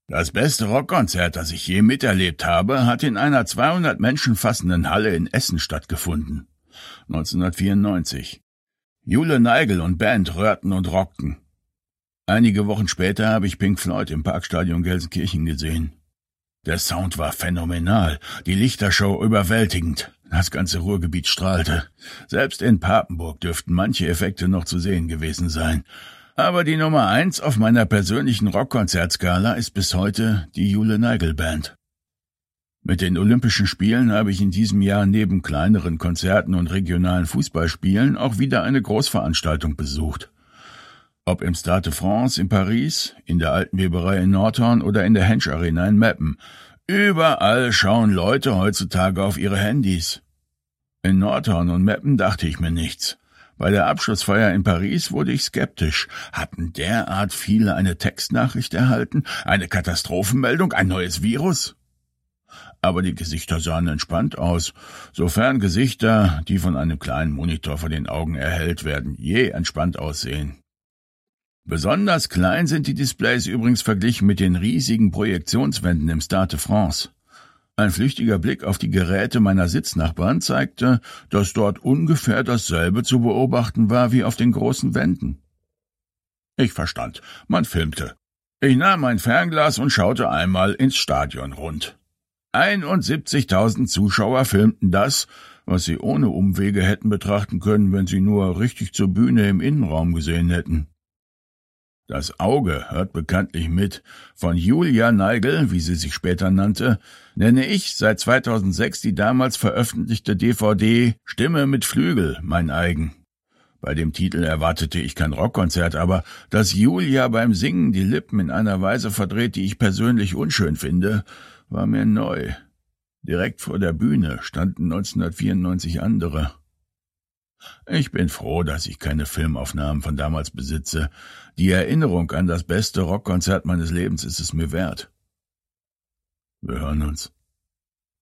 Das beste Rockkonzert, das ich je miterlebt habe, hat in einer 200 Menschen fassenden Halle in Essen stattgefunden. 1994. Jule Neigel und Band röhrten und rockten. Einige Wochen später habe ich Pink Floyd im Parkstadion Gelsenkirchen gesehen. Der Sound war phänomenal, die Lichtershow überwältigend. Das ganze Ruhrgebiet strahlte. Selbst in Papenburg dürften manche Effekte noch zu sehen gewesen sein. Aber die Nummer 1 auf meiner persönlichen Rockkonzertskala ist bis heute die Jule Neigel Band. Mit den Olympischen Spielen habe ich in diesem Jahr neben kleineren Konzerten und regionalen Fußballspielen auch wieder eine Großveranstaltung besucht. Ob im Stade de France in Paris, in der Alten Weberei in Nordhorn oder in der Hensch Arena in Meppen. Überall schauen Leute heutzutage auf ihre Handys. In Nordhorn und Meppen dachte ich mir nichts. Bei der Abschlussfeier in Paris wurde ich skeptisch. Hatten derart viele eine Textnachricht erhalten? Eine Katastrophenmeldung? Ein neues Virus? Aber die Gesichter sahen entspannt aus, sofern Gesichter, die von einem kleinen Monitor vor den Augen erhellt werden, je entspannt aussehen. Besonders klein sind die Displays übrigens verglichen mit den riesigen Projektionswänden im Stade de France. Ein flüchtiger Blick auf die Geräte meiner Sitznachbarn zeigte, dass dort ungefähr dasselbe zu beobachten war wie auf den großen Wänden. Ich verstand, man filmte. Ich nahm mein Fernglas und schaute einmal ins Stadion rund. 71.000 Zuschauer filmten das, was sie ohne Umwege hätten betrachten können, wenn sie nur richtig zur Bühne im Innenraum gesehen hätten. Das Auge hört bekanntlich mit. Von Julia Neigel, wie sie sich später nannte, nenne ich seit 2006 die damals veröffentlichte DVD »Stimme mit Flügel« mein eigen. Bei dem Titel erwartete ich kein Rockkonzert, aber dass Julia beim Singen die Lippen in einer Weise verdreht, die ich persönlich unschön finde, war mir neu. Direkt vor der Bühne standen 1994 andere. Ich bin froh, dass ich keine Filmaufnahmen von damals besitze. Die Erinnerung an das beste Rockkonzert meines Lebens ist es mir wert. Wir hören uns.